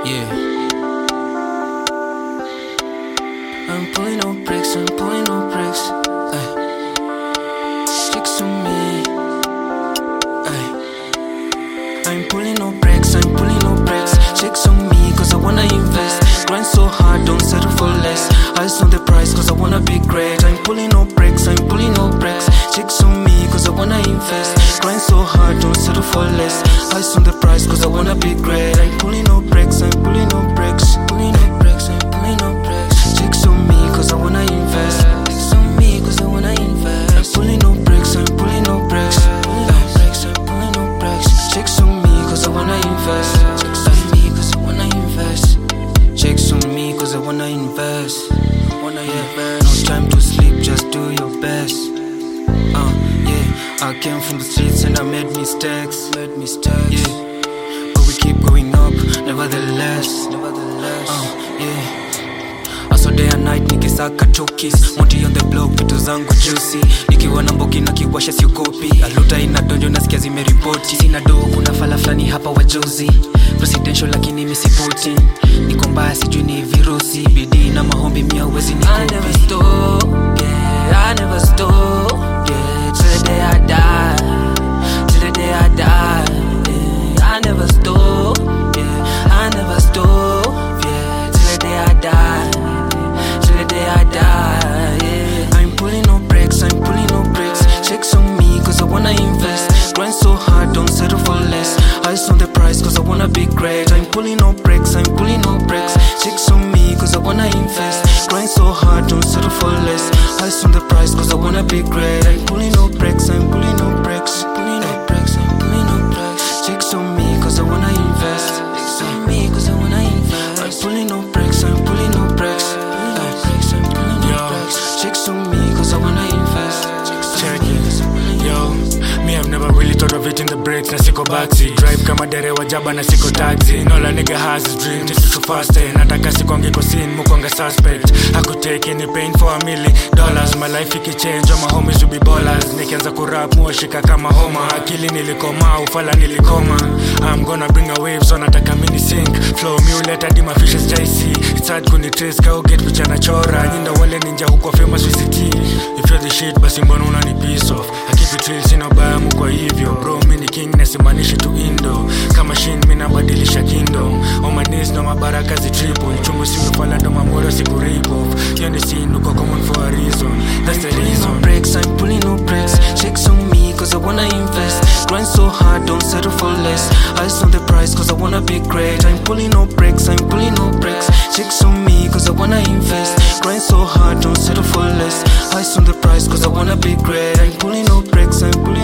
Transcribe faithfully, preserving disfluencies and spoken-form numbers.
Yeah. I'm pulling no bricks, I'm pulling no bricks. Ay. Chicks on me. Ay. I'm pulling no bricks, I'm pulling no bricks. Chicks on me, cause I wanna invest. Grind so hard, don't settle for less. Eyes on the price, cause I wanna be great. I'm pulling no bricks, I'm pulling no bricks. Chicks on me, cause I wanna invest. Grind so hard, don't settle for less. Eyes on the price, cause I wanna be great. I'm pulling no bricks, I'm pulling no bricks. Pulling no bricks, I'm pulling no bricks. Chicks on me, cause I wanna invest. Chicks on me, cause I wanna invest. I'm pulling no bricks, I'm pulling no bricks. Pulling no bricks, I'm pulling no bricks. Chicks on me, cause I wanna invest. Chicks on me, cause I wanna invest. Chicks on me, cause I wanna invest. Wanna invest. No time to sleep, just do your best. Uh, yeah, I came from the streets and I made mistakes. Made mistakes. Yeah, but we keep going up, nevertheless. Nevertheless. Uh, yeah. So day and night nikisaka chokis. Monty on the block, vitu zangu juicy. Nikiwa na mbogi na kiwasha sio kopi. Aluta inadonjo nasikia zimeripoti. Sina do kuna fala flani hapa wajuzi. Presidential lakini misipoti. Niko mbaya sijui ni virusi. Bidii na mahombi mia uwezi ni kopi. I never stop, yeah, I never stop, yeah. Till the day I die, till the day I die, yeah. I never stop, yeah, I never stop, yeah. Till the day I die, till the day I die, yeah. I'm pulling no breaks, I'm pulling no breaks. Checks on me, cause I wanna invest. Grind so hard, don't settle for less. Eyes on the price, cause I wanna be great. I'm pulling no breaks, I'm pulling no breaks. Checks on me, cause I wanna invest. Grind so hard, don't settle for less. Eyes on the price, cause I wanna be great. I'm pulling no breaks, I'm pulling no breaks. Pulling no breaks, I'm pulling no breaks. Checks on me, cause I wanna invest. Checks on me, cause I wanna invest. I'm pulling no breaks, I'm pulling no breaks. Pulling no breaks, I'm pulling no breaks. Checks on me, cause I wanna invest. Check it, yo. Me, I've never really thought of hitting the brakes na siko backseat. Drive kama derewa jaba na siko taxi. No la nigga has his dream, this is so fast eh. Nataka sikongi kwa scene, mukonga suspect. I could take any pain for a million dollars. My life iki change, all my homies will be ballers. Nikianza kurap, muashika kama homa. Akili nilikoma, ufala nilikoma. I'm gonna bring a wave, so nataka mini sink. Flow me uleta di my fishes J C. It's hard kunitrace, kao get picha na chora. Nyinda wale ninja huko famous V C T. If you're the shit, basi mbona unani piece off. I keep it real, sina baya mu kwa hivyo. Bro, mini king na simanishi tu indo. Kama shin, mina badilisha kingdom. On my knees, no mabaraka zi triple. Chungu simu fala ndo mamura siku rip off. You're the scene, uko common for a reason. That's the reason. No breaks, I'm pulling no breaks. Checks on me, cause I wanna invest. Grind so hard, don't settle for less. Eyes on the price, cause I wanna be great. I'm pulling no breaks, I'm pulling no breaks. Checks on me, cause I wanna invest. Grind so hard, don't settle for less. Eyes on the price, cause I wanna be great. I'm pulling no breaks, I'm pulling